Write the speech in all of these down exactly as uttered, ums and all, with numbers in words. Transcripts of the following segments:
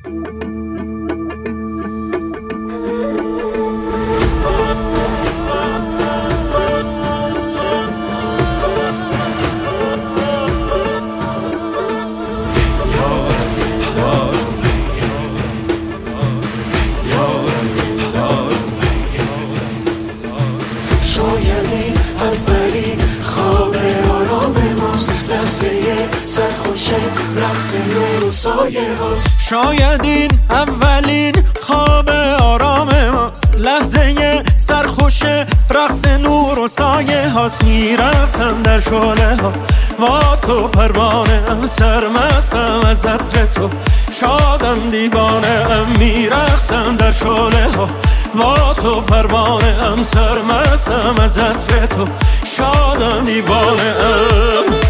شایدی اولین خواب آرام ماست، لحظه سرخوش رقص نور و سایه هاست. شاید این اولین خواب آرام ماست، لحظه سرخوش رقص نور و سایه هاست. میرقصم در شعله ها با تو پروانه ام، سرمستم از عطر تو، شادم دیوانه ام. میرقصم در شعله ها با تو پروانه ام، سرمستم از عطر تو، شادم دیوانه ام.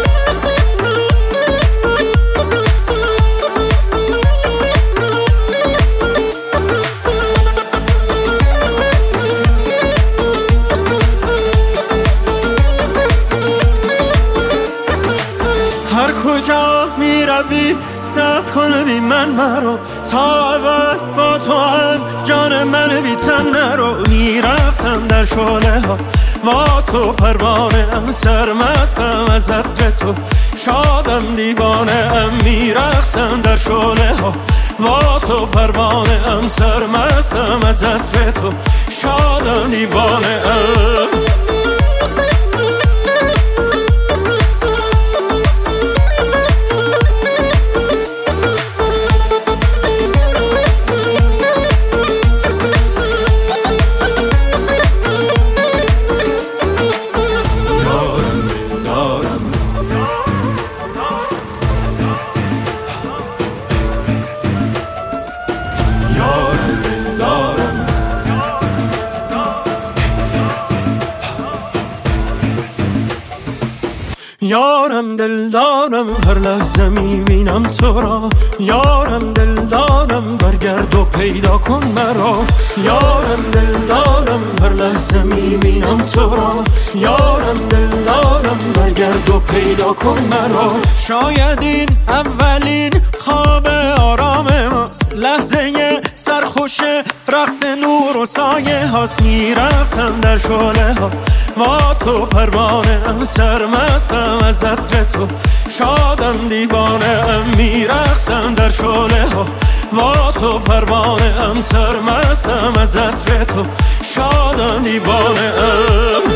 هر کجا می روی صبر کن بی من مرو، تا ابد با تو هم جان من بی تن نرو. میرقصم در شعله ها با تو پروانه ام، سرمستم از عطر تو، شادم دیوانه ام. میرقصم در شعله ها با تو پروانه ام، سرمستم از عطر تو، شادم دیوانه ام. یارم دلدارم هر لحظه میبینم تو را، یارم دلدارم برگرد و پیدا کن مرا. یارم دلدارم هر لحظه میبینم تو را، یارم دلدارم برگرد و پیدا کن مرا. شاید این اولین خواب آرام ماست، لحظه سرخوش رقص نور و سایه هاست. میرقصم در شعله ها با تو پروانه ام، سرمستم از عطر تو، شادم دیوانه ام. میرقصم در شعله ها با تو پروانه ام، سرمستم از عطر تو، شادم دیوانه ام.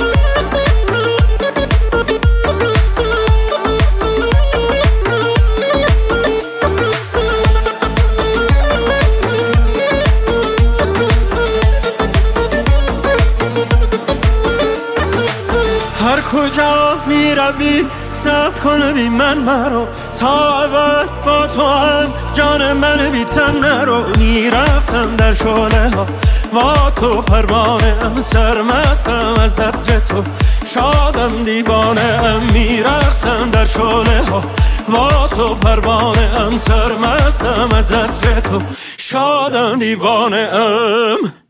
هر کجا می روی صبر کن بی من مرو، تا ابد با تو هم جان من بی تن نرو. میرقصم در شعله ها با تو پروانه ام، سرمستم از عطر تو، شادم دیوانه ام. میرقصم در شعله ها با تو پروانه ام، سرمستم از عطر تو، شادم دیوانه ام.